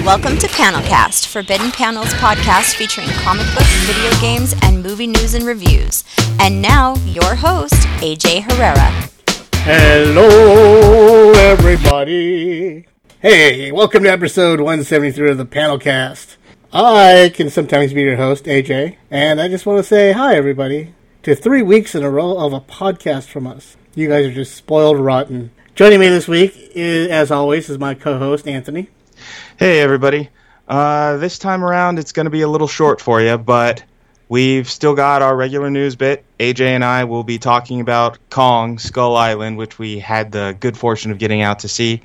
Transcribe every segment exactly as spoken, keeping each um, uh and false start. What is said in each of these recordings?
Welcome to Panelcast, Forbidden Panels podcast featuring comic books, video games, and movie news and reviews. And now, your host, A J Herrera. Hello, everybody. Hey, welcome to episode one seventy-three of the Panelcast. I can sometimes be your host, A J, and I just want to say hi, everybody, to three weeks in a row of a podcast from us. You guys are just spoiled rotten. Joining me this week, is, as always, is my co-host, Anthony. Hey, everybody. Uh, this time around, it's going to be a little short for you, but we've still got our regular news bit. A J and I will be talking about Kong, Skull Island, which we had the good fortune of getting out to see.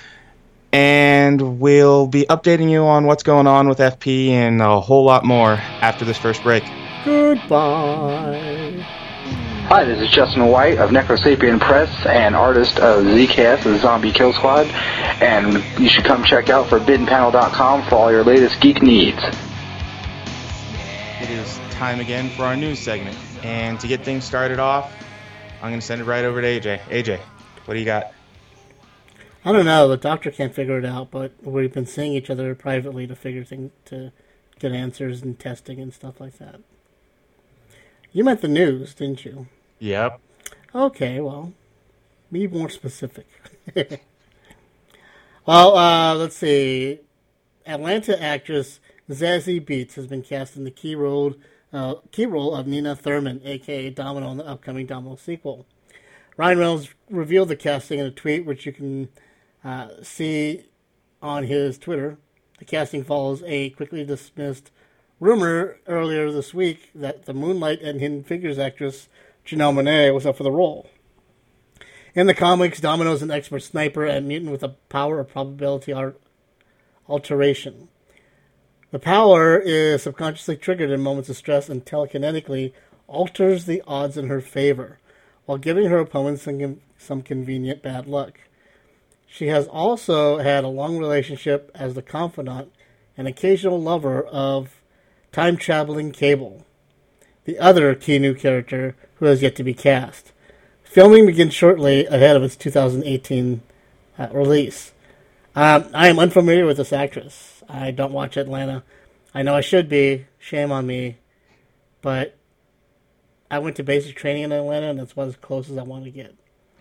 And we'll be updating you on what's going on with F P and a whole lot more after this first break. Goodbye. Hi, this is Justin White of Necrosapien Press and artist of Z K S, the Zombie Kill Squad, and you should come check out forbidden panel dot com for all your latest geek needs. It is time again for our news segment, and to get things started off, I'm going to send it right over to A J. A J, what do you got? I don't know. The doctor can't figure it out, but we've been seeing each other privately to figure things, to get answers and testing and stuff like that. You meant the news, didn't you? Yep. Okay, well, be more specific. well, uh, let's see. Atlanta actress Zazie Beetz has been cast in the key role, uh, key role of Nina Thurman, a k a. Domino, in the upcoming Domino sequel. Ryan Reynolds revealed the casting in a tweet, which you can uh, see on his Twitter. The casting follows a quickly dismissed rumor earlier this week that the Moonlight and Hidden Figures actress Janelle Monáe was up for the role. In the comics, Domino is an expert sniper and mutant with a power of probability alteration. The power is subconsciously triggered in moments of stress and telekinetically alters the odds in her favor, while giving her opponents some, some convenient bad luck. She has also had a long relationship as the confidant and occasional lover of time-traveling Cable, the other key new character who has yet to be cast. Filming begins shortly ahead of its two thousand eighteen uh, release. Um, I am unfamiliar with this actress. I don't watch Atlanta. I know I should be. Shame on me. But I went to basic training in Atlanta, and that's about as close as I want to get.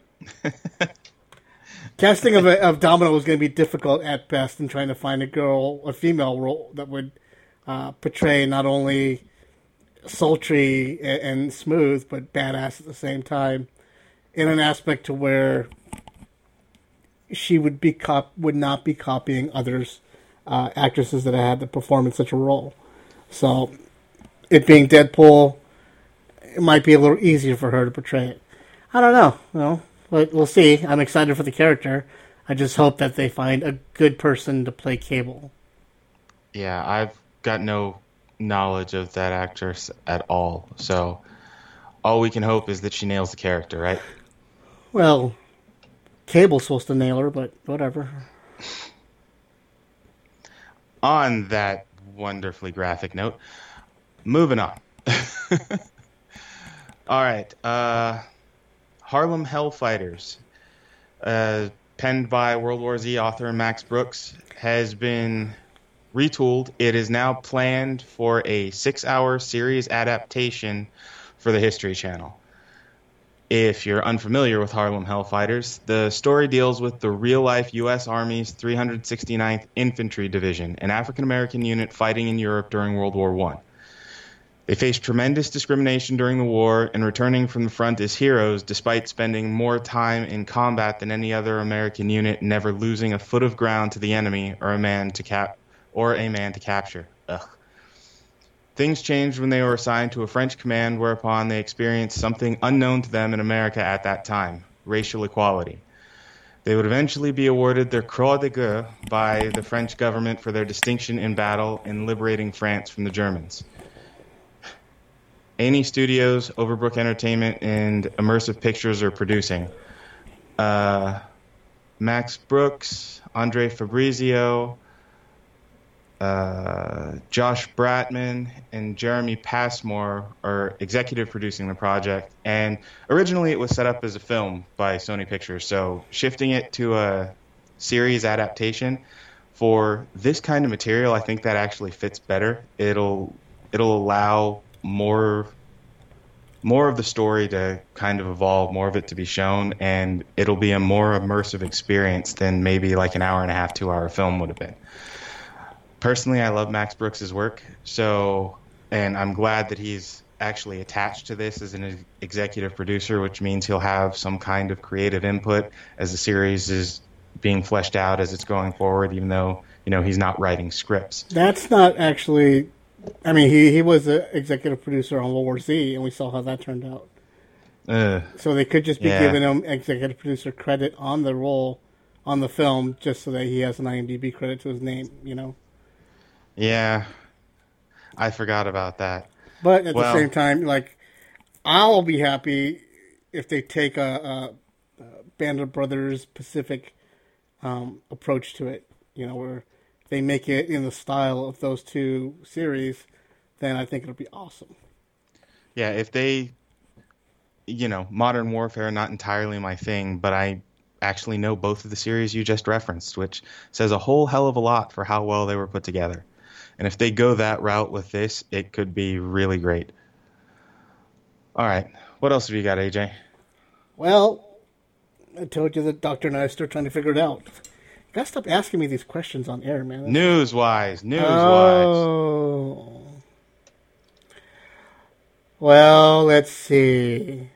Casting of, a, of Domino was going to be difficult at best in trying to find a girl, a female role that would uh, portray not only sultry and, and smooth, but badass at the same time, in an aspect to where she would be cop- would not be copying others, uh, actresses that had to perform in such a role. So, it being Deadpool, it might be a little easier for her to portray it. I don't know, you know, but we'll see. I'm excited for the character. I just hope that they find a good person to play Cable. Yeah, I've got no knowledge of that actress at all, so all we can hope is that she nails the character, right? Well, Cable's supposed to nail her, but whatever. On that wonderfully graphic note, moving on. All right, uh, Harlem Hellfighters, uh, penned by World War Z author Max Brooks, has been retooled. It is now planned for a six-hour series adaptation for the History Channel. If you're unfamiliar with Harlem Hellfighters, the story deals with the real-life U S Army's three hundred sixty-ninth Infantry Division, an African-American unit fighting in Europe during World War One. They faced tremendous discrimination during the war and returning from the front as heroes despite spending more time in combat than any other American unit, never losing a foot of ground to the enemy or a man to cap or a man to capture. Ugh. Things changed when they were assigned to a French command, whereupon they experienced something unknown to them in America at that time, racial equality. They would eventually be awarded their Croix de Guerre by the French government for their distinction in battle in liberating France from the Germans. A and E Studios, Overbrook Entertainment, and Immersive Pictures are producing. Uh, Max Brooks, Andre Fabrizio, uh, Josh Bratman, and Jeremy Passmore are executive producing the project. And originally it was set up as a film by Sony Pictures, so shifting it to a series adaptation for this kind of material, I think that actually fits better. It'll it'll allow more more of the story to kind of evolve, more of it to be shown, and it'll be a more immersive experience than maybe like an hour and a half, two hour film would have been. Personally, I love Max Brooks' work, so, and I'm glad that he's actually attached to this as an executive producer, which means he'll have some kind of creative input as the series is being fleshed out as it's going forward, even though, you know, he's not writing scripts. That's not actually, I mean, he, he was an executive producer on World War Z, and we saw how that turned out. Uh, so they could just be yeah. giving him executive producer credit on the role, on the film, just so that he has an IMDb credit to his name, you know? Yeah. I forgot about that. But at well, the same time, like, I'll be happy if they take a, a, a Band of Brothers Pacific um, approach to it, you know, where they make it in the style of those two series, then I think it'll be awesome. Yeah, if they, you know, Modern Warfare, not entirely my thing, but I actually know both of the series you just referenced, which says a whole hell of a lot for how well they were put together. And if they go that route with this, it could be really great. All right. What else have you got, A J? Well, I told you that Doctor and I are still trying to figure it out. You gotta stop asking me these questions on air, man. News-wise. News-wise. Oh. Well, let's see.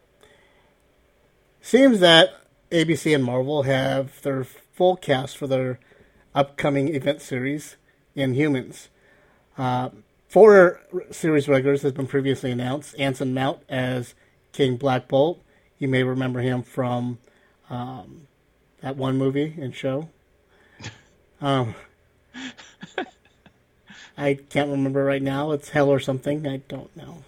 Seems that A B C and Marvel have their full cast for their upcoming event series, Inhumans. Uh, four series regulars have been previously announced. Anson Mount as King Black Bolt. You may remember him from um, that one movie and show. Um, I can't remember right now. It's Hell or something. I don't know.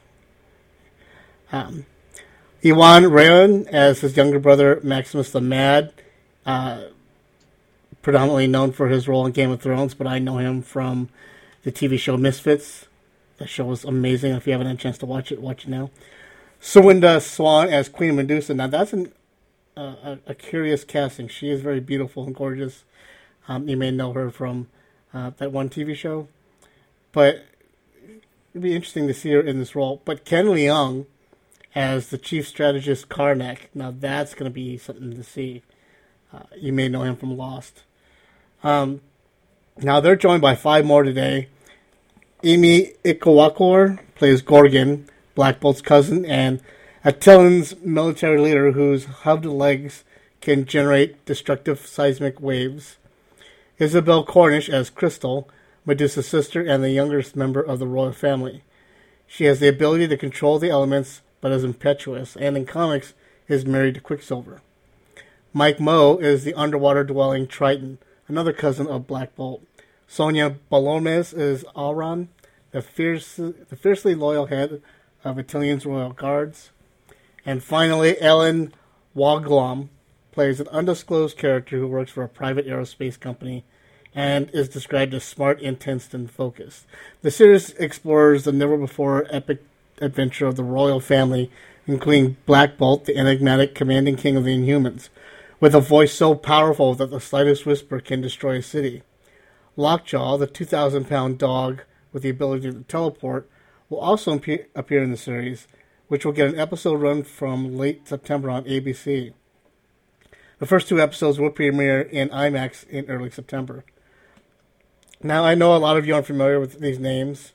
Um, Iwan Rheon as his younger brother Maximus the Mad. Uh, predominantly known for his role in Game of Thrones, but I know him from the T V show Misfits. That show was amazing. If you haven't had a chance to watch it, watch it now. Sawinda Swan as Queen Medusa. Now, that's an, uh, a, a curious casting. She is very beautiful and gorgeous. Um, you may know her from uh, that one T V show. But it'd be interesting to see her in this role. But Ken Leung as the chief strategist Karnak. Now, that's going to be something to see. Uh, you may know him from Lost. Um, now, they're joined by five more today. Emi Ikawakur plays Gorgon, Black Bolt's cousin, and Attilan's military leader whose hubbed legs can generate destructive seismic waves. Isabel Cornish as Crystal, Medusa's sister and the youngest member of the royal family. She has the ability to control the elements, but is impetuous, and in comics is married to Quicksilver. Mike Moe is the underwater-dwelling Triton, another cousin of Black Bolt. Sonia Balomes is Auron, the, fierce, the fiercely loyal head of Attilan's royal guards. And finally, Ellen Woglom plays an undisclosed character who works for a private aerospace company and is described as smart, intense, and focused. The series explores the never-before epic adventure of the royal family, including Black Bolt, the enigmatic commanding king of the Inhumans, with a voice so powerful that the slightest whisper can destroy a city. Lockjaw, the two thousand pound dog with the ability to teleport, will also appear, appear in the series, which will get an episode run from late September on A B C. The first two episodes will premiere in IMAX in early September. Now, I know a lot of you aren't familiar with these names,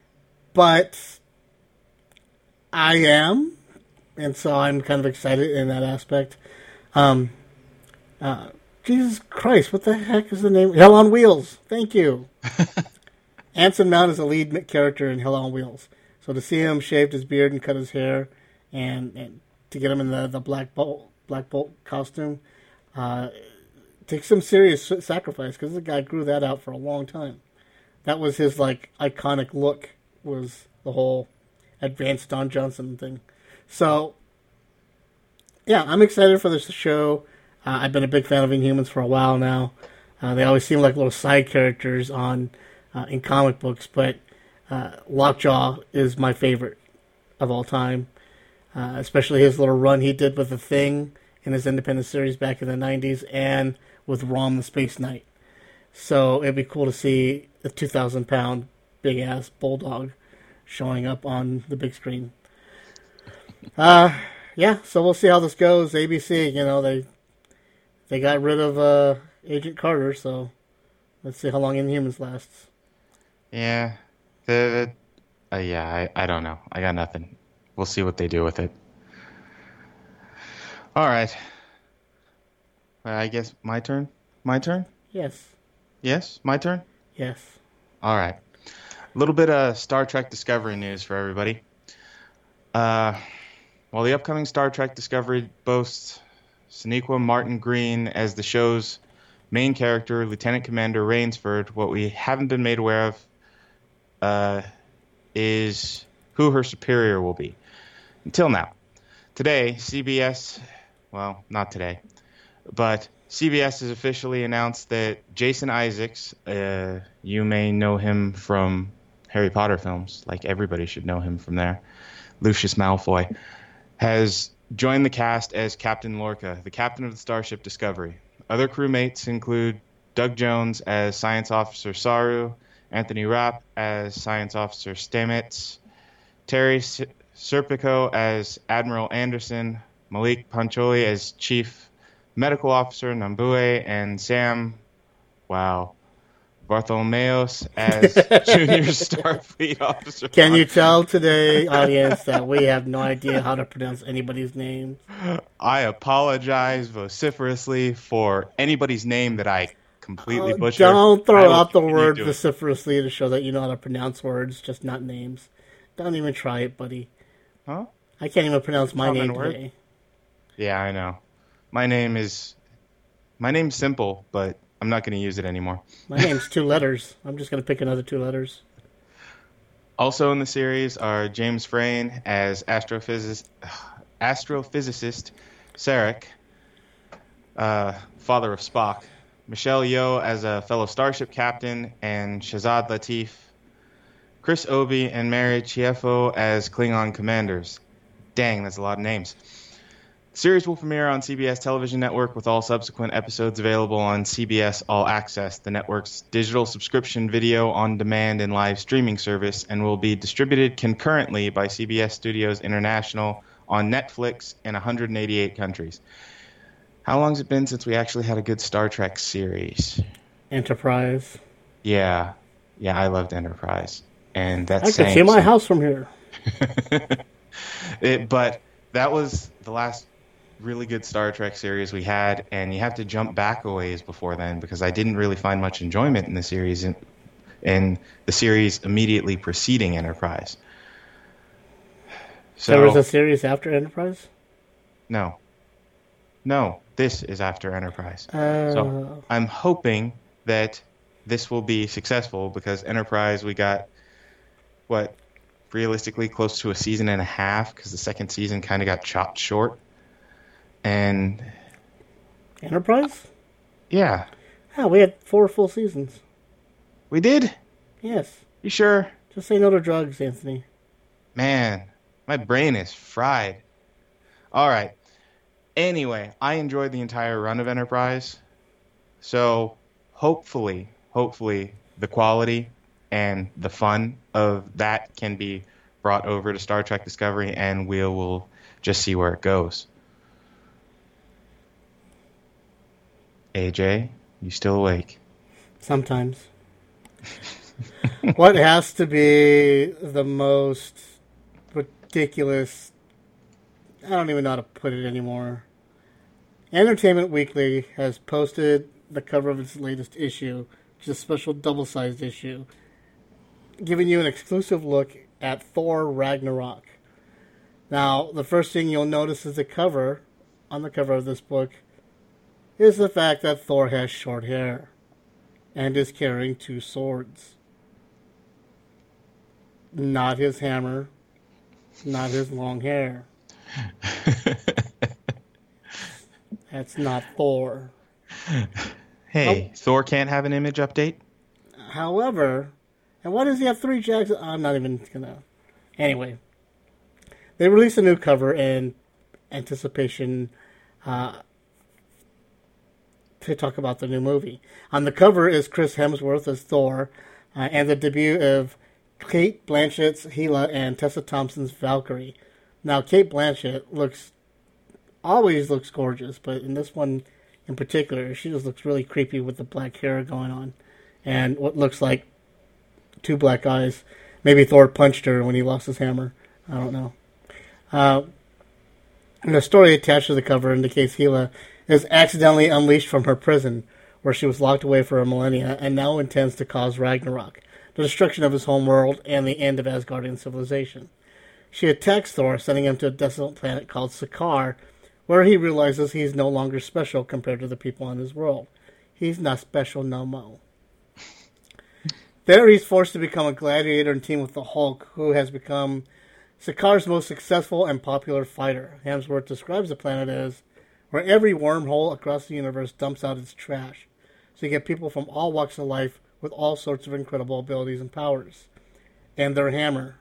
but I am, and so I'm kind of excited in that aspect. Um, uh, Jesus Christ, what the heck is the name? Hell on Wheels. Thank you. Anson Mount is a lead character in Hell on Wheels. So to see him shaved his beard and cut his hair, and, and to get him in the, the Black Bolt Black Bolt costume, uh, takes some serious sacrifice, because the guy grew that out for a long time. That was his like iconic look, was the whole advanced Don Johnson thing. So, yeah, I'm excited for this show. Uh, I've been a big fan of Inhumans for a while now. Uh, they always seem like little side characters on uh, in comic books, but uh, Lockjaw is my favorite of all time, uh, especially his little run he did with The Thing in his independent series back in the nineties, and with Rom the Space Knight. So it'd be cool to see the two thousand pound big ass bulldog showing up on the big screen. Uh, yeah, so we'll see how this goes. A B C, you know, they they got rid of uh, Agent Carter, so let's see how long Inhumans lasts. Yeah, the, the uh, yeah, I, I don't know. I got nothing. We'll see what they do with it. All right. Uh, I guess my turn. My turn. Yes. Yes, my turn. Yes. All right. A little bit of Star Trek Discovery news for everybody. Uh, while the upcoming Star Trek Discovery boasts Sonequa Martin Green as the show's main character, Lieutenant Commander Rainsford, what we haven't been made aware of uh, is who her superior will be. Until now. Today, C B S, well, not today, but C B S has officially announced that Jason Isaacs, uh, you may know him from Harry Potter films, like everybody should know him from there, Lucius Malfoy, has joined the cast as Captain Lorca, the captain of the Starship Discovery. Other crewmates include Doug Jones as Science Officer Saru, Anthony Rapp as Science Officer Stamets, Terry S- Serpico as Admiral Anderson, Malik Pancholi as Chief Medical Officer Nambue, and Sam, wow, Bartholomeos as Junior Starfleet Officer. Can you tell today, audience, that we have no idea how to pronounce anybody's name? I apologize vociferously for anybody's name that I completely Oh, butchered. don't I throw will out the continue word doing it. vociferously to show that you know how to pronounce words, just not names. Don't even try it, buddy. Huh? I can't even pronounce my Common name word? today. Yeah, I know. My name is... My name's simple, but I'm not going to use it anymore. My name's two letters. I'm just going to pick another two letters. Also in the series are James Frain as astrophysicist, astrophysicist Sarek, uh, father of Spock, Michelle Yeoh as a fellow Starship captain, and Shazad Latif, Chris Obi, and Mary Chieffo as Klingon commanders. Dang, that's a lot of names. The series will premiere on C B S Television Network with all subsequent episodes available on C B S All Access, the network's digital subscription video on demand and live streaming service, and will be distributed concurrently by C B S Studios International on Netflix in one hundred eighty-eight countries. How long has it been since we actually had a good Star Trek series? Enterprise. Yeah. Yeah, I loved Enterprise. And that's I can saying see my something. house from here. It, but that was the last really good Star Trek series we had, and you have to jump back a ways before then because I didn't really find much enjoyment in the series in, in the series immediately preceding Enterprise. So There was a series after Enterprise? no, no, this is after Enterprise. Uh, So I'm hoping that this will be successful because Enterprise we got what realistically close to a season and a half because the second season kind of got chopped short. And Enterprise? yeah, Yeah, we had four full seasons. we did. Yes. You sure? Just say no to drugs, Anthony. Man, my brain is fried. All right. Anyway, I enjoyed the entire run of Enterprise. So hopefully, hopefully the quality and the fun of that can be brought over to Star Trek Discovery, and we will just see where it goes. A J, you still awake? Sometimes. What has to be the most ridiculous... I don't even know how to put it anymore. Entertainment Weekly has posted the cover of its latest issue, which is a special double-sized issue, giving you an exclusive look at Thor Ragnarok. Now, the first thing you'll notice is the cover, on the cover of this book, is the fact that Thor has short hair and is carrying two swords. Not his hammer, not his long hair. That's not Thor. Hey, Thor can't have an image update? However, and why does he have three jacks? I'm not even gonna. Anyway, they released a new cover in anticipation uh, to talk about the new movie. On the cover is Chris Hemsworth as Thor, uh, and the debut of Kate Blanchett's Hela and Tessa Thompson's Valkyrie. Now, Kate Blanchett looks always looks gorgeous, but in this one in particular, she just looks really creepy with the black hair going on and what looks like two black eyes. Maybe Thor punched her when he lost his hammer. I don't know. Uh, and the story attached to the cover indicates Hela is accidentally unleashed from her prison, where she was locked away for a millennia, and now intends to cause Ragnarok, the destruction of his home world and the end of Asgardian civilization. She attacks Thor, sending him to a desolate planet called Sakaar, where he realizes he's no longer special compared to the people on his world. He's not special no mo. There he's forced to become a gladiator and team with the Hulk, who has become Sakaar's most successful and popular fighter. Hemsworth describes the planet as where every wormhole across the universe dumps out its trash. So you get people from all walks of life with all sorts of incredible abilities and powers. And their hammer.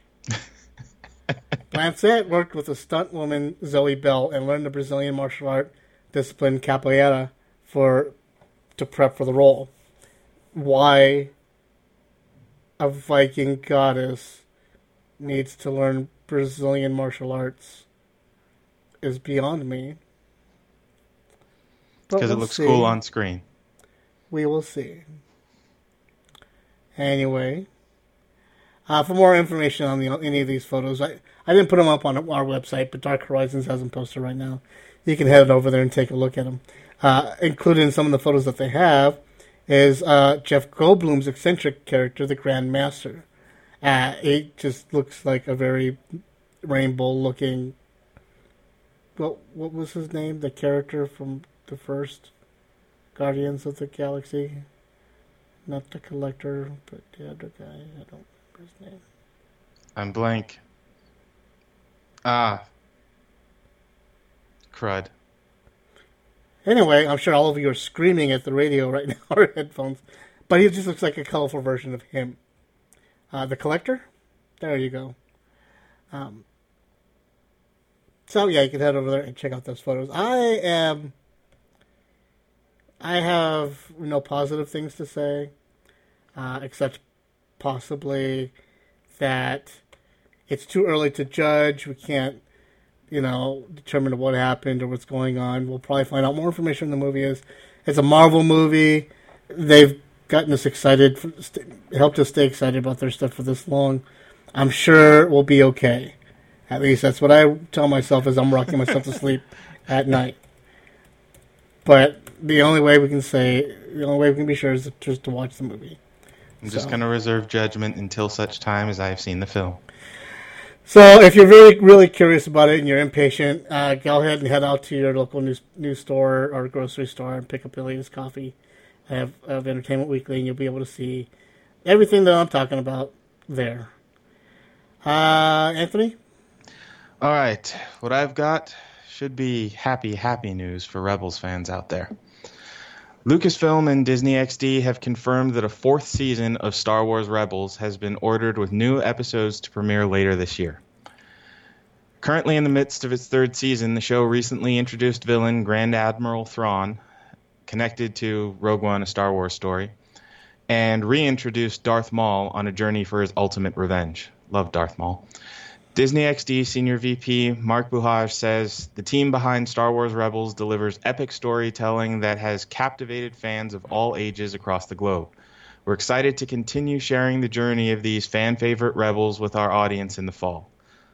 Blanchett worked with the stunt woman Zoe Bell and learned the Brazilian martial art discipline capoeira for to prep for the role. Why a Viking goddess needs to learn Brazilian martial arts is beyond me. Because we'll it looks see. cool on screen. We will see. Anyway, uh, for more information on the, any of these photos, I, I didn't put them up on our website, but Dark Horizons has them posted right now. You can head over there and take a look at them. Uh, included in some of the photos that they have is uh, Jeff Goldblum's eccentric character, the Grand Master. Uh, it just looks like a very rainbow-looking... What, what was his name? The character from the first Guardians of the Galaxy? Not the Collector, but the other guy. I don't remember his name. I'm blank. Ah. Crud. Anyway, I'm sure all of you are screaming at the radio right now or headphones, but he just looks like a colorful version of him. Uh, the Collector? There you go. Um, so, yeah, you can head over there and check out those photos. I am... I have no positive things to say, uh, except possibly that it's too early to judge. We can't, you know, determine what happened or what's going on. We'll probably find out more information when the movie is. It's a Marvel movie. They've gotten us excited, for, helped us stay excited about their stuff for this long. I'm sure we'll be okay. At least that's what I tell myself as I'm rocking myself to sleep at night. But the only way we can say, the only way we can be sure is just to watch the movie. I'm so. just going to reserve judgment until such time as I have seen the film. So if you're really, really curious about it and you're impatient, uh, go ahead and head out to your local news, news store or grocery store and pick up the latest copy of, of Entertainment Weekly, and you'll be able to see everything that I'm talking about there. Uh, Anthony? All right. What I've got should be happy, happy news for Rebels fans out there. Lucasfilm and Disney X D have confirmed that a fourth season of Star Wars Rebels has been ordered with new episodes to premiere later this year. Currently in the midst of its third season, the show recently introduced villain Grand Admiral Thrawn, connected to Rogue One, a Star Wars story, and reintroduced Darth Maul on a journey for his ultimate revenge. Love Darth Maul. Disney X D Senior V P Mark Buhaj says, the team behind Star Wars Rebels delivers epic storytelling that has captivated fans of all ages across the globe. We're excited to continue sharing the journey of these fan-favorite Rebels with our audience in the fall.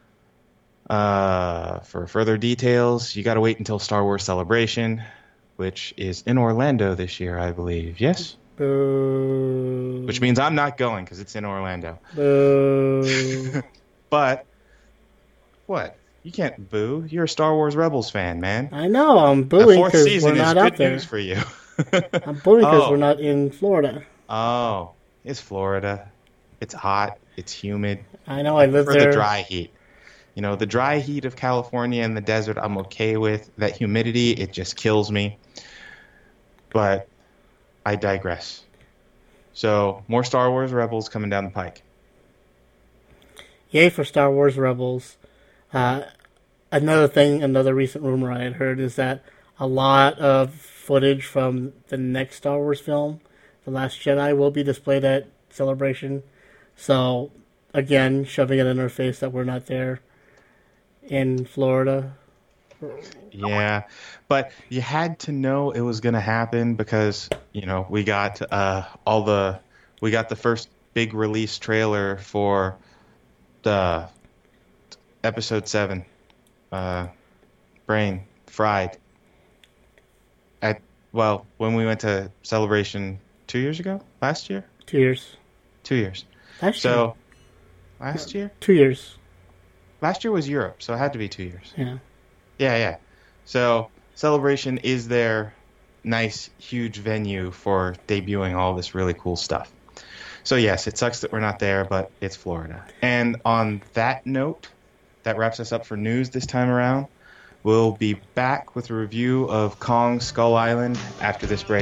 Uh, for further details, you got to wait until Star Wars Celebration, which is in Orlando this year, I believe. Yes? Boo. Which means I'm not going because it's in Orlando. Boo. But... What? You can't boo. You're a Star Wars Rebels fan, man. I know. I'm booing because we're not out there. News for you. I'm booing because oh. we're not in Florida. Oh, it's Florida. It's hot. It's humid. I know. I live for there. the dry heat. You know, the dry heat of California and the desert, I'm okay with. That humidity, it just kills me. But I digress. So, more Star Wars Rebels coming down the pike. Yay for Star Wars Rebels. Uh, another thing, another recent rumor I had heard is that a lot of footage from the next Star Wars film, The Last Jedi, will be displayed at Celebration. So, again, shoving it in our face that we're not there in Florida. Yeah, but you had to know it was going to happen because, you know, we got uh, all the we got the first big release trailer for the episode seven, uh, Brain Fried. At well, when we went to Celebration two years ago, last year, Two years. two years. Last So year. last year, Two years. last year was Europe, so it had to be two years. Yeah. Yeah, yeah. So Celebration is their nice, huge venue for debuting all this really cool stuff. So yes, it sucks that we're not there, but it's Florida. And on that note, that wraps us up for news this time around. We'll be back with a review of Kong Skull Island after this break.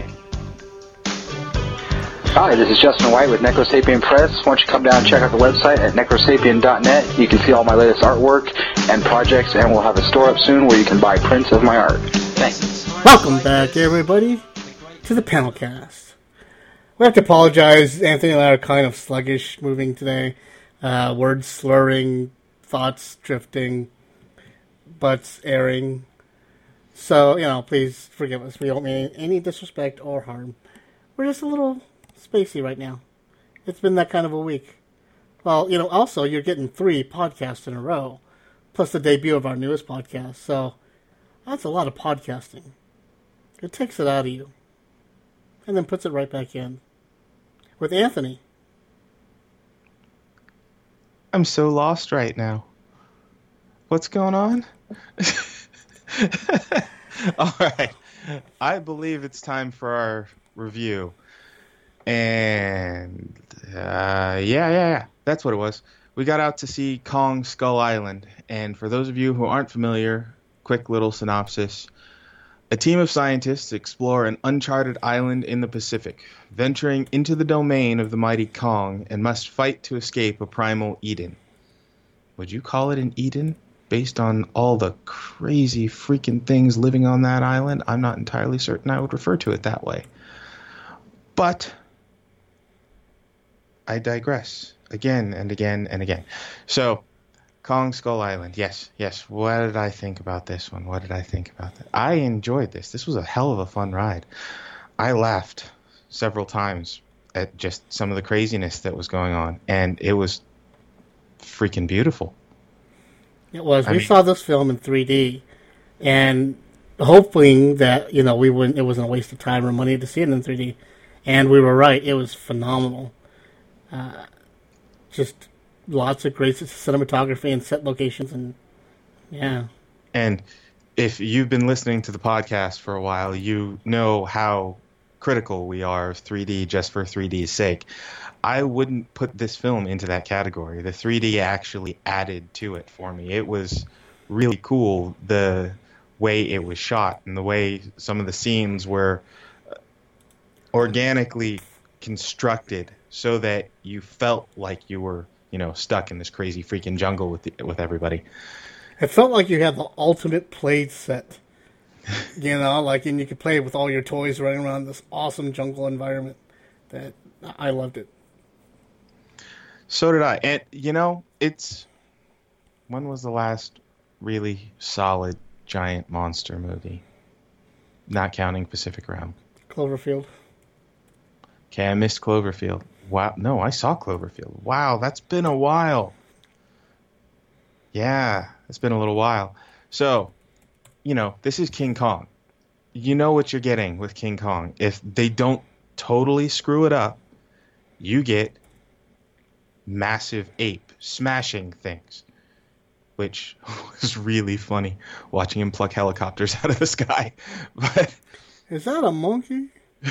Hi, this is Justin White with Necrosapien Press. Why don't you come down and check out the website at necrosapien dot net. You can see all my latest artwork and projects, and we'll have a store up soon where you can buy prints of my art. Thanks. Welcome back, everybody, to the Panelcast. We have to apologize. Anthony and I are kind of sluggish moving today. Uh, words slurring, thoughts drifting, butts airing. So, you know, please forgive us. We don't mean any disrespect or harm. We're just a little spacey right now. It's been that kind of a week. Well, you know, also, you're getting three podcasts in a row, plus the debut of our newest podcast. So, that's a lot of podcasting. It takes it out of you, and then puts it right back in. With Anthony. I'm so lost right now. What's going on? All right. I believe it's time for our review. And, uh, yeah, yeah, yeah. That's what it was. We got out to see Kong Skull Island. And for those of you who aren't familiar, quick little synopsis. A team of scientists explore an uncharted island in the Pacific, venturing into the domain of the mighty Kong, and must fight to escape a primal Eden. Would you call it an Eden? Based on all the crazy freaking things living on that island? I'm not entirely certain I would refer to it that way. But I digress again and again and again. So, Kong Skull Island. Yes, yes. What did I think about this one? What did I think about that? I enjoyed this. This was a hell of a fun ride. I laughed several times at just some of the craziness that was going on, and it was freaking beautiful. It was. I we mean, saw this film in three D, and hoping that, you know, we wouldn't, it wasn't a waste of time or money to see it in three D. And we were right. It was phenomenal. Uh, just lots of great cinematography and set locations, and yeah. And if you've been listening to the podcast for a while, you know how critical we are of three D just for three D's sake. I wouldn't put this film into that category. The three D actually added to it for me. It was really cool, the way it was shot and the way some of the scenes were organically constructed so that you felt like you were, you know, stuck in this crazy freaking jungle with the, with everybody. It felt like you had the ultimate play set. You know, like, and you could play with all your toys running around this awesome jungle environment. That I loved it. So did I. And, you know, it's... When was the last really solid giant monster movie? Not counting Pacific Rim. Cloverfield. Okay, I missed Cloverfield. Wow. No, I saw Cloverfield. Wow, that's been a while. Yeah, it's been a little while. So, you know, this is King Kong. You know what you're getting with King Kong. If they don't totally screw it up, you get massive ape smashing things, which was really funny watching him pluck helicopters out of the sky. But is that a monkey?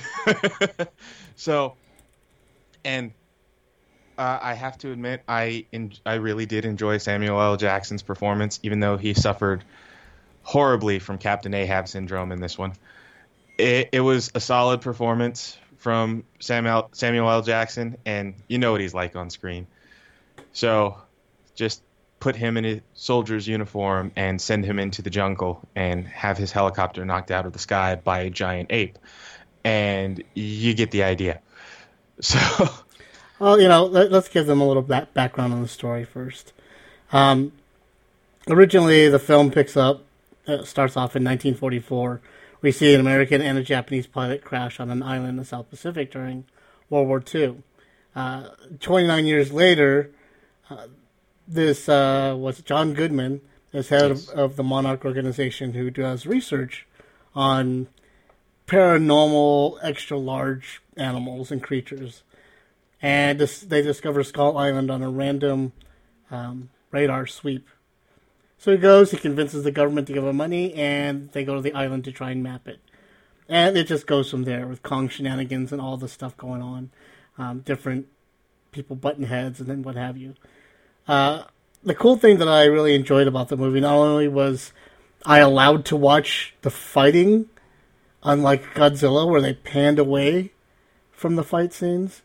So, and uh, I have to admit, I en- I really did enjoy Samuel L. Jackson's performance, even though he suffered horribly from Captain Ahab syndrome in this one. It, it was a solid performance from Samuel Samuel L. Jackson, and you know what he's like on screen. So, just put him in a soldier's uniform and send him into the jungle and have his helicopter knocked out of the sky by a giant ape. And you get the idea. So, well, you know, let, let's give them a little back, background on the story first. Um, originally, the film picks up, uh, starts off in nineteen forty-four. We see an American and a Japanese pilot crash on an island in the South Pacific during World War Two. Uh, twenty-nine years later, uh, this uh, was John Goodman, as head yes. of, of the Monarch organization, who does research on paranormal, extra-large animals and creatures. And this, they discover Skull Island on a random um, radar sweep. So he goes, he convinces the government to give him money, and they go to the island to try and map it. And it just goes from there with Kong shenanigans and all the stuff going on. Um, different people butting heads and then what have you. Uh, the cool thing that I really enjoyed about the movie, not only was I allowed to watch the fighting, unlike Godzilla, where they panned away from the fight scenes,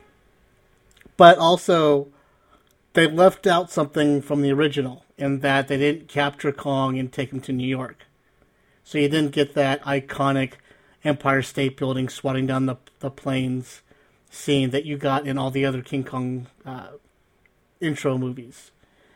but also they left out something from the original, in that they didn't capture Kong and take him to New York. So you didn't get that iconic Empire State Building swatting down the, the planes scene that you got in all the other King Kong uh, intro movies.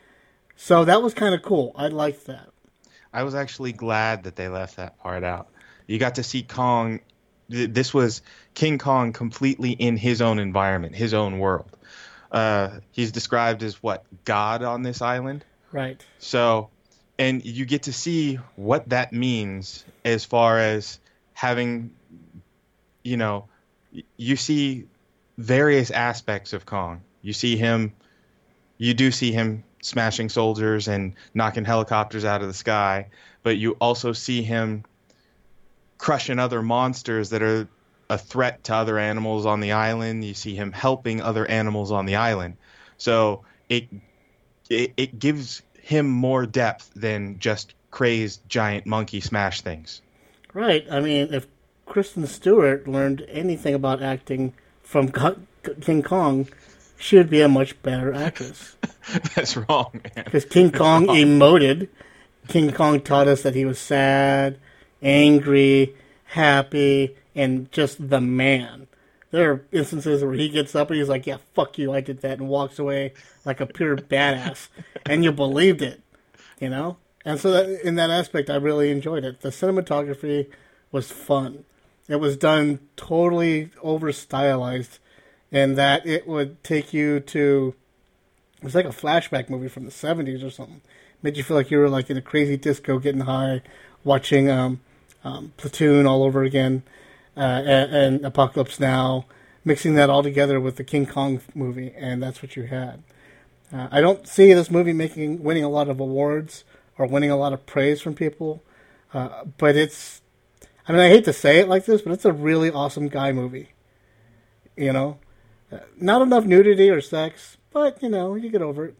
So that was kind of cool. I liked that. I was actually glad that they left that part out. You got to see Kong. This was King Kong completely in his own environment, his own world. Uh, he's described as, what, God on this island? Right. So, and you get to see what that means as far as having, you know, you see various aspects of Kong. You see him, you do see him smashing soldiers and knocking helicopters out of the sky, but you also see him crushing other monsters that are a threat to other animals on the island. You see him helping other animals on the island. So it it, it gives him more depth than just crazed giant monkey smash things. Right. I mean, if Kristen Stewart learned anything about acting from King Kong, she would be a much better actress. That's wrong, man. Because King Kong wrong. emoted. King Kong taught us that he was sad, angry, happy, and just the man. There are instances where he gets up and he's like, yeah, fuck you, I did that, and walks away like a pure badass. And you believed it, you know? And so that, in that aspect, I really enjoyed it. The cinematography was fun. It was done totally over-stylized in that it would take you to... It was like a flashback movie from the seventies or something. Made you feel like you were like in a crazy disco getting high, watching um, um, Platoon all over again. Uh, and, and Apocalypse Now, mixing that all together with the King Kong movie, and that's what you had. Uh, I don't see this movie making winning a lot of awards or winning a lot of praise from people, uh, but it's, I mean, I hate to say it like this, but it's a really awesome guy movie. You know? Uh, not enough nudity or sex, but, you know, you get over it.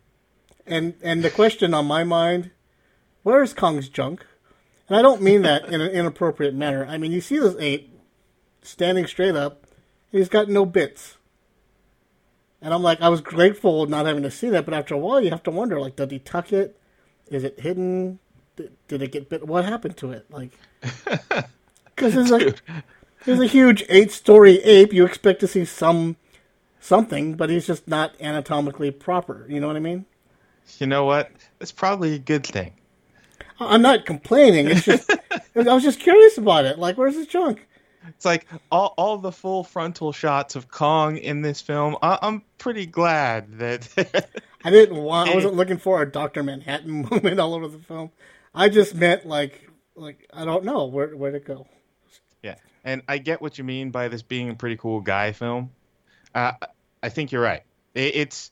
And, and the question on my mind, where is Kong's junk? And I don't mean that in an inappropriate manner. I mean, you see this ape standing straight up, and he's got no bits. And I'm like, I was grateful not having to see that, but after a while you have to wonder, like, did he tuck it? Is it hidden? Did, did it get bit? What happened to it? Like, because there's like, there's a huge eight-story ape. You expect to see some something, but he's just not anatomically proper. You know what I mean? You know what? That's probably a good thing. I'm not complaining. It's just I was just curious about it. Like, where's his junk? It's like all all the full frontal shots of Kong in this film. I, I'm pretty glad that I didn't want. I wasn't looking for a Doctor Manhattan moment all over the film. I just meant like like I don't know where where to go. Yeah, and I get what you mean by this being a pretty cool guy film. Uh, I think you're right. It, it's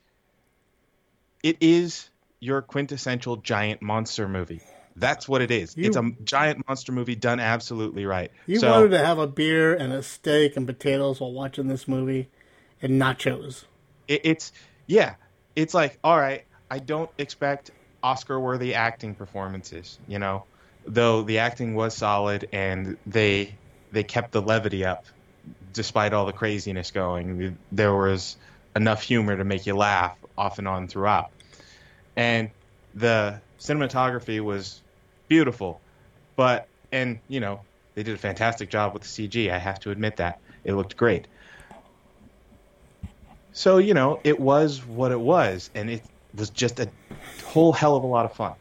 it is your quintessential giant monster movie. That's what it is. You, it's a giant monster movie done absolutely right. You so, wanted to have a beer and a steak and potatoes while watching this movie and nachos. It, it's, yeah. It's like, all right, I don't expect Oscar-worthy acting performances, you know, though the acting was solid and they they kept the levity up despite all the craziness going. There was enough humor to make you laugh off and on throughout. And the cinematography was beautiful. But, and, you know, they did a fantastic job with the C G. I have to admit that. It looked great. So, you know, it was what it was. And it was just a whole hell of a lot of fun.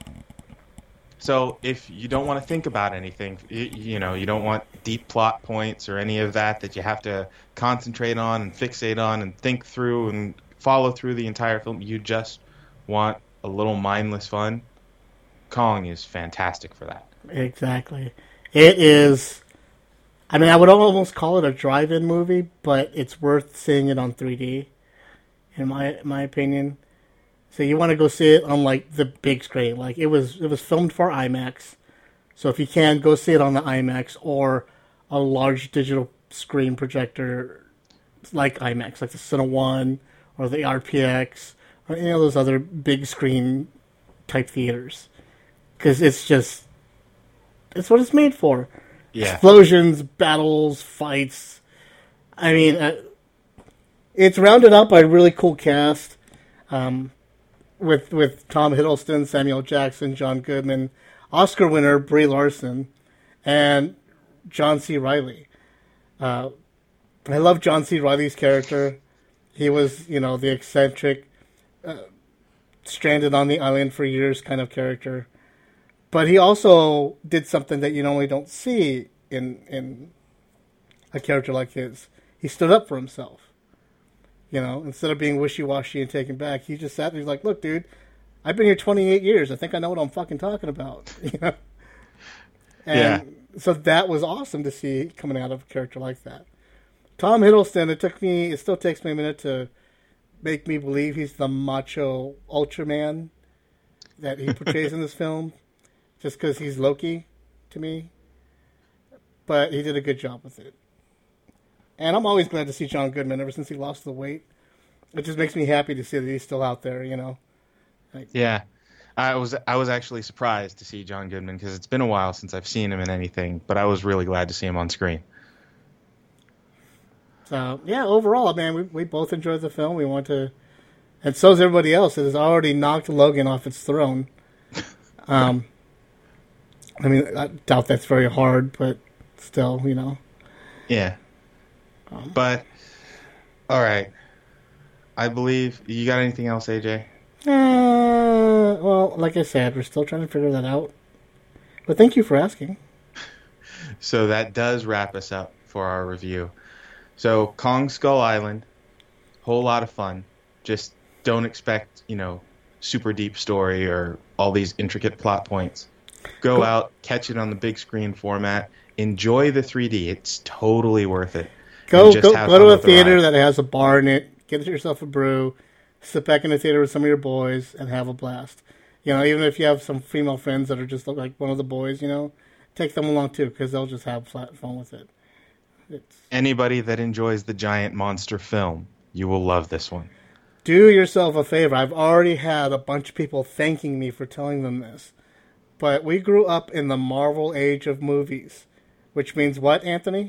So if you don't want to think about anything, you, you know, you don't want deep plot points or any of that that you have to concentrate on and fixate on and think through and follow through the entire film, you just want a little mindless fun, Kong is fantastic for that. Exactly. It is, I mean, I would almost call it a drive-in movie, but it's worth seeing it on three D, in my my opinion. So you want to go see it on, like, the big screen. Like, it was it was filmed for IMAX. So if you can, go see it on the IMAX or a large digital screen projector like IMAX, like the Cine One or the R P X or any of those other big screen type theaters. Because it's just, it's what it's made for. Yeah. Explosions, battles, fights. I mean, uh, it's rounded out by a really cool cast. Um... With with Tom Hiddleston, Samuel Jackson, John Goodman, Oscar winner Brie Larson, and John C. Reilly. Uh, I love John C. Reilly's character. He was, you know, the eccentric, uh, stranded on the island for years kind of character. But he also did something that you normally don't see in in a character like his. He stood up for himself. You know, instead of being wishy-washy and taken back, he just sat there. He's like, "Look, dude, I've been here twenty-eight years. I think I know what I'm fucking talking about." You know, and yeah. So that was awesome to see coming out of a character like that. Tom Hiddleston. It took me. It still takes me a minute to make me believe he's the macho Ultraman that he portrays in this film, just because he's Loki to me. But he did a good job with it. And I'm always glad to see John Goodman ever since he lost the weight. It just makes me happy to see that he's still out there, you know. Like, yeah. I was I was actually surprised to see John Goodman because it's been a while since I've seen him in anything, but I was really glad to see him on screen. So, yeah, overall, man, we we both enjoyed the film. We want to, and so has everybody else. It has already knocked Logan off its throne. Um, I mean, I doubt that's very hard, but still, you know. Yeah. Um, but, all right. I believe, you got anything else, A J? Uh, well, like I said, we're still trying to figure that out. But thank you for asking. So that does wrap us up for our review. So, Kong Skull Island, whole lot of fun. Just don't expect, you know, super deep story or all these intricate plot points. Go out, catch it on the big screen format. Enjoy the three D. It's totally worth it. Go go, go to a theater that has a bar in it. Get yourself a brew. Sit back in the theater with some of your boys and have a blast. You know, even if you have some female friends that are just like one of the boys, you know, take them along too because they'll just have flat fun with it. It's... Anybody that enjoys the giant monster film, you will love this one. Do yourself a favor. I've already had a bunch of people thanking me for telling them this. But we grew up in the Marvel age of movies. Which means what, Anthony?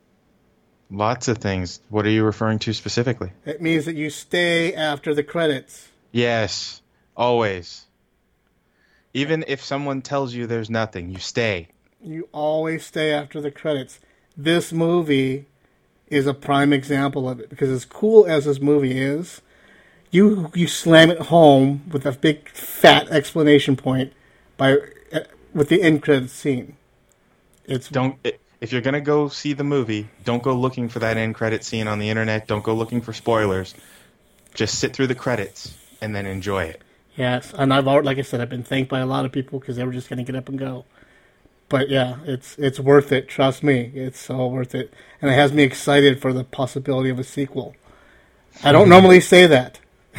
Lots of things. What are you referring to specifically? It means that you stay after the credits. Yes, always. Even if someone tells you there's nothing, you stay. You always stay after the credits. This movie is a prime example of it. Because as cool as this movie is, you you slam it home with a big fat explanation point by uh, with the end credits scene. It's don't if you're gonna go see the movie, don't go looking for that end credit scene on the internet. Don't go looking for spoilers. Just sit through the credits and then enjoy it. Yes, and I've already, like I said, I've been thanked by a lot of people because they were just gonna get up and go. But yeah, it's it's worth it. Trust me, it's so worth it, and it has me excited for the possibility of a sequel. I don't normally say that,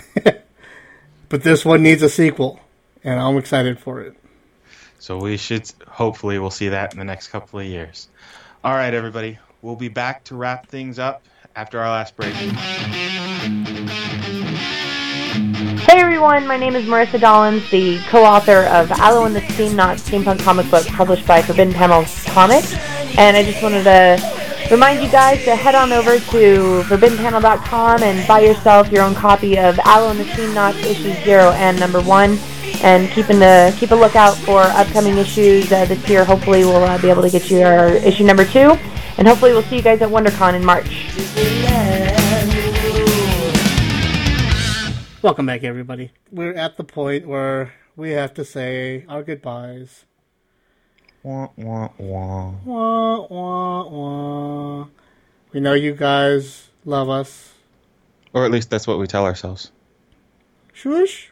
but this one needs a sequel, and I'm excited for it. So we should, hopefully, we'll see that in the next couple of years. All right, everybody. We'll be back to wrap things up after our last break. Hey everyone, my name is Marissa Dollins, the co-author of Aloe and the Steam Not Steampunk comic book published by Forbidden Panels Comics. And I just wanted to remind you guys to head on over to forbidden panel dot com and buy yourself your own copy of Allo and the Steam Knots issues zero and number one. And keeping the keep a lookout for upcoming issues uh, this year. Hopefully, we'll uh, be able to get you our issue number two, and hopefully, we'll see you guys at WonderCon in March. Welcome back, everybody. We're at the point where we have to say our goodbyes. Wah, wah, wah. Wah, wah, wah. We know you guys love us. Or at least that's what we tell ourselves. Shush.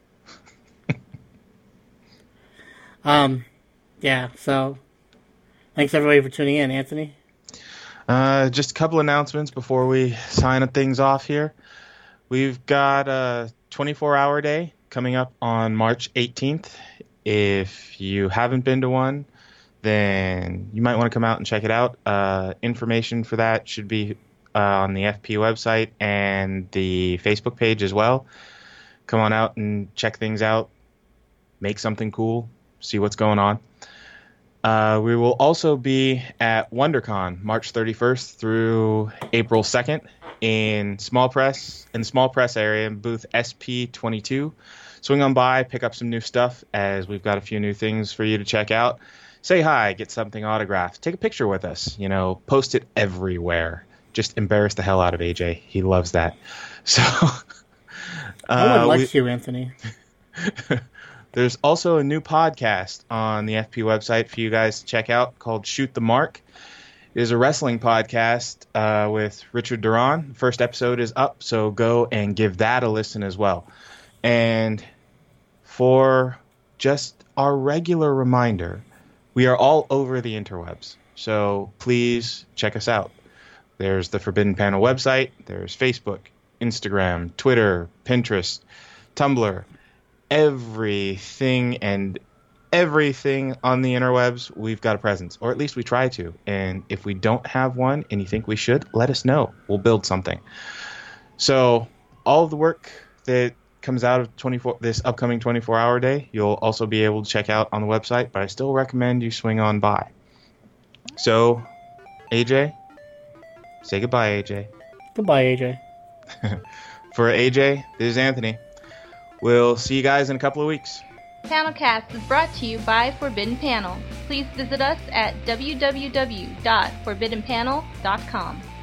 um, yeah, so thanks everybody for tuning in. Anthony? Uh, just a couple announcements before we sign things off here. We've got a twenty-four hour day coming up on March eighteenth. If you haven't been to one, then you might want to come out and check it out. Uh, information for that should be uh, on the F P website and the Facebook page as well. Come on out and check things out. Make something cool. See what's going on. Uh, we will also be at WonderCon March thirty-first through April second in Small Press, in the Small Press area in booth S P twenty-two. Swing on by, pick up some new stuff, as we've got a few new things for you to check out. Say hi, get something autographed, take a picture with us, you know, post it everywhere. Just embarrass the hell out of A J. He loves that. So, no one uh, likes we, you, Anthony. There's also a new podcast on the F P website for you guys to check out called Shoot the Mark. It is a wrestling podcast uh, with Richard Duran. The first episode is up, so go and give that a listen as well. And for just our regular reminder, we are all over the interwebs, so please check us out. There's the Forbidden Panel website, there's Facebook, Instagram, Twitter, Pinterest, Tumblr, everything and everything on the interwebs, we've got a presence, or at least we try to. And if we don't have one and you think we should, let us know. We'll build something. So all of the work that comes out of twenty-four this upcoming twenty-four hour day, you'll also be able to check out on the website, but I still recommend you swing on by. So, A J, say goodbye, A J. Goodbye, A J. For A J, this is Anthony. We'll see you guys in a couple of weeks. Panelcast is brought to you by Forbidden Panel. Please visit us at w w w dot forbidden panel dot com.